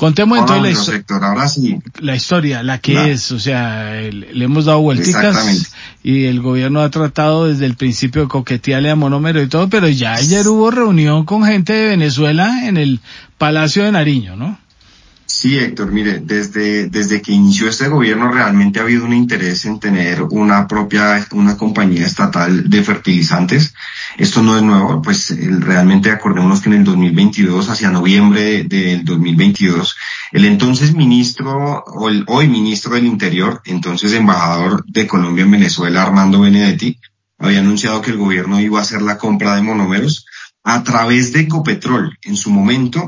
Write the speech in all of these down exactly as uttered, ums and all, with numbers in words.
Contemos entonces la, histo- sector, ahora sí. la historia, la que La... es, o sea, el, le hemos dado vuelticas y el gobierno ha tratado desde el principio de coquetearle a Monómero y todo, pero ya ayer hubo reunión con gente de Venezuela en el Palacio de Nariño, ¿no? Sí, Héctor, mire, desde, desde que inició este gobierno realmente ha habido un interés en tener una propia, una compañía estatal de fertilizantes. Esto no es nuevo, pues el, realmente acordémonos que en el dos mil veintidós, hacia noviembre de, del dos mil veintidós, el entonces ministro, o el hoy ministro del Interior, entonces embajador de Colombia en Venezuela, Armando Benedetti, había anunciado que el gobierno iba a hacer la compra de monómeros a través de Ecopetrol. En su momento,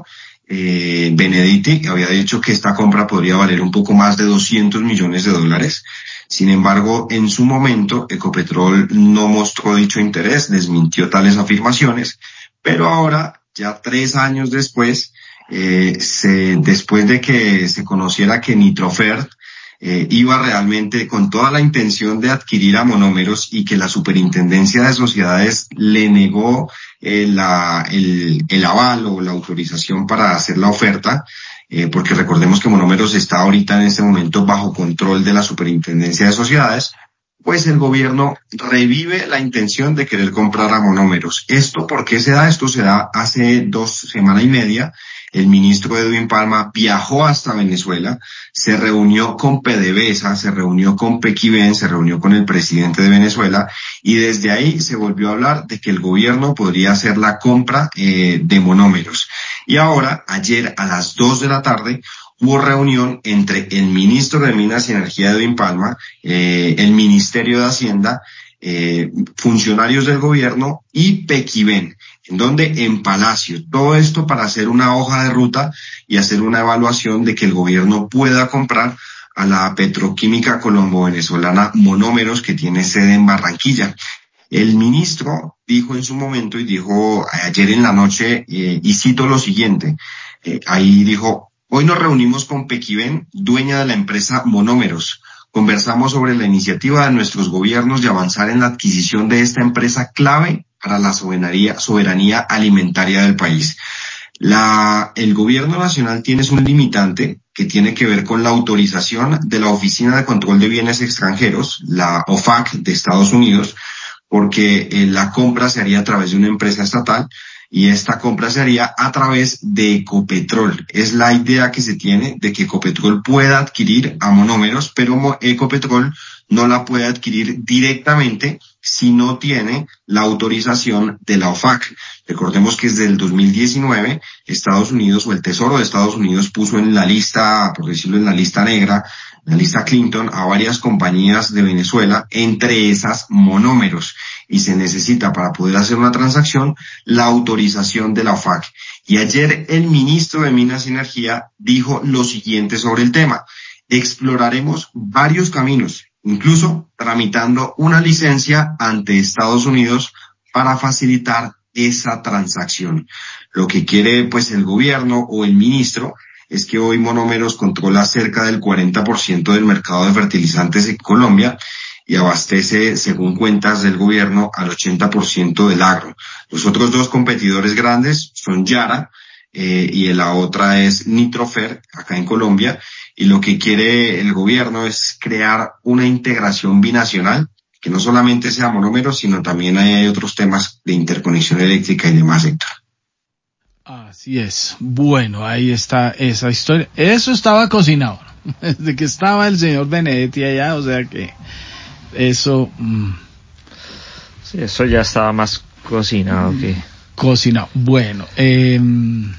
Eh, Benedetti había dicho que esta compra podría valer un poco más de doscientos millones de dólares. Sin embargo, en su momento, Ecopetrol no mostró dicho interés, desmintió tales afirmaciones, pero ahora, ya tres años después, eh, se, después de que se conociera que Nitrofert eh, iba realmente con toda la intención de adquirir a Monómeros y que la Superintendencia de Sociedades le negó eh, la, el, el aval o la autorización para hacer la oferta, eh, porque recordemos que Monómeros está ahorita en este momento bajo control de la Superintendencia de Sociedades, pues el gobierno revive la intención de querer comprar a Monómeros. ¿Esto por qué se da? Esto se da hace dos semanas y media. El ministro Edwin Palma viajó hasta Venezuela, se reunió con PDVSA, se reunió con Pequiven, se reunió con el presidente de Venezuela y desde ahí se volvió a hablar de que el gobierno podría hacer la compra eh, de monómeros. Y ahora, ayer a las dos de la tarde, hubo reunión entre el ministro de Minas y Energía, Edwin Palma, eh, el Ministerio de Hacienda, eh, funcionarios del gobierno y Pequiven. ¿En donde? En Palacio. Todo esto para hacer una hoja de ruta y hacer una evaluación de que el gobierno pueda comprar a la petroquímica colombo-venezolana Monómeros, que tiene sede en Barranquilla. El ministro dijo en su momento y dijo ayer en la noche, eh, y cito lo siguiente, eh, ahí dijo: hoy nos reunimos con Pequiven, dueña de la empresa Monómeros. Conversamos sobre la iniciativa de nuestros gobiernos de avanzar en la adquisición de esta empresa clave para la soberanía, soberanía alimentaria del país. La, el gobierno nacional tiene un limitante que tiene que ver con la autorización de la Oficina de Control de Bienes Extranjeros, la O F A C de Estados Unidos, porque eh, la compra se haría a través de una empresa estatal y esta compra se haría a través de Ecopetrol. Es la idea que se tiene de que Ecopetrol pueda adquirir a Monómeros, pero Ecopetrol no la puede adquirir directamente si no tiene la autorización de la O F A C. Recordemos que desde el dos mil diecinueve Estados Unidos o el Tesoro de Estados Unidos puso en la lista, por decirlo en la lista negra, la lista Clinton, a varias compañías de Venezuela, entre esas Monómeros, y se necesita para poder hacer una transacción la autorización de la O F A C. Y ayer el ministro de Minas y Energía dijo lo siguiente sobre el tema: exploraremos varios caminos, incluso tramitando una licencia ante Estados Unidos para facilitar esa transacción. Lo que quiere pues el gobierno o el ministro es que hoy Monómeros controla cerca del cuarenta por ciento del mercado de fertilizantes en Colombia y abastece, según cuentas del gobierno, al ochenta por ciento del agro. Los otros dos competidores grandes son Yara eh, y la otra es Nitrofert, acá en Colombia, y lo que quiere el gobierno es crear una integración binacional, que no solamente sea Monómeros, sino también hay otros temas de interconexión eléctrica y demás, Héctor. Así es. Bueno, ahí está esa historia. Eso estaba cocinado, ¿no? Desde que estaba el señor Benedetti allá, o sea que eso... Mmm. Sí, eso ya estaba más cocinado que... Cocinado. Bueno, eh...